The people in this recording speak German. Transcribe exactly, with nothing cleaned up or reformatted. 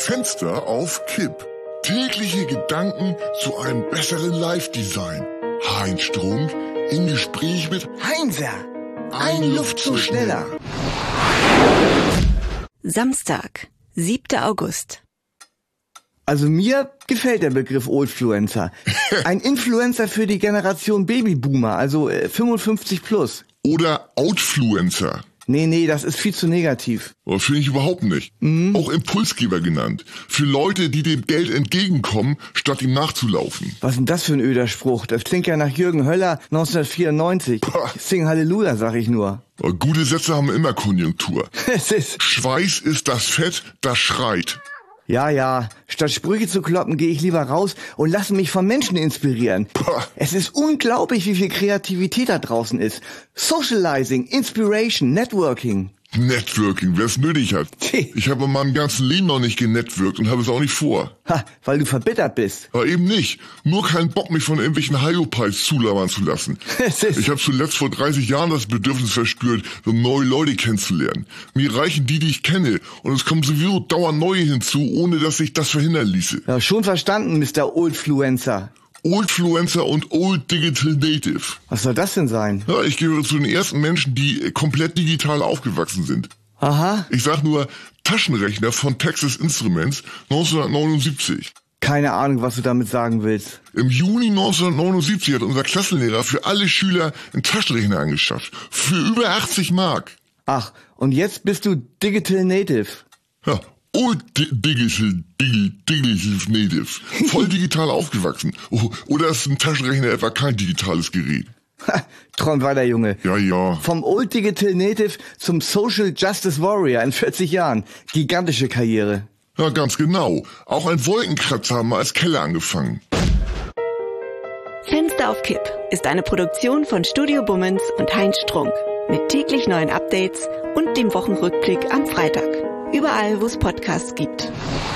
Fenster auf Kipp. Tägliche Gedanken zu einem besseren Live-Design. Heinz Strunk im Gespräch mit Heinzer, ein Luftzug schneller. Samstag, siebter August. Also mir gefällt der Begriff Oldfluencer. Ein Influencer für die Generation Babyboomer, also äh, fünfundfünfzig plus. Oder Outfluencer. Nee, nee, das ist viel zu negativ. Das finde ich überhaupt nicht. Mhm. Auch Impulsgeber genannt. Für Leute, die dem Geld entgegenkommen, statt ihm nachzulaufen. Was ist denn das für ein öder Spruch? Das klingt ja nach Jürgen Höller neunzehnhundertvierundneunzig. Pah. Sing Halleluja, sag ich nur. Gute Sätze haben immer Konjunktur. Es ist Schweiß ist das Fett, das schreit. Ja, ja, statt Sprüche zu kloppen, gehe ich lieber raus und lasse mich von Menschen inspirieren. Pah. Es ist unglaublich, wie viel Kreativität da draußen ist. Socializing, Inspiration, Networking. Networking, wer es nötig hat. Ich habe in meinem ganzen Leben noch nicht genetworkt und habe es auch nicht vor. Ha, weil du verbittert bist. Aber eben nicht. Nur keinen Bock, mich von irgendwelchen Hyopies zulabern zu lassen. Ich habe zuletzt vor dreißig Jahren das Bedürfnis verspürt, so neue Leute kennenzulernen. Mir reichen die, die ich kenne. Und es kommen sowieso dauernd neue hinzu, ohne dass ich das verhindern ließe. Ja, schon verstanden, Mister Oldfluencer. Oldfluencer und Old Digital Native. Was soll das denn sein? Ja, ich gehöre zu den ersten Menschen, die komplett digital aufgewachsen sind. Aha. Ich sag nur Taschenrechner von Texas Instruments neunzehnhundertneunundsiebzig. Keine Ahnung, was du damit sagen willst. Im Juni neunzehnhundertneunundsiebzig hat unser Klassenlehrer für alle Schüler einen Taschenrechner angeschafft. Für über achtzig Mark. Ach, und jetzt bist du Digital Native. Ja. Old Digital, Digital, Digital Native. Voll digital aufgewachsen. Oh, oder ist ein Taschenrechner etwa kein digitales Gerät? Ha, träum weiter, Junge. Ja, ja. Vom Old Digital Native zum Social Justice Warrior in vierzig Jahren. Gigantische Karriere. Ja, ganz genau. Auch ein Wolkenkratzer haben wir als Keller angefangen. Fenster auf Kipp ist eine Produktion von Studio Bummens und Heinz Strunk. Mit täglich neuen Updates und dem Wochenrückblick am Freitag. Überall, wo es Podcasts gibt.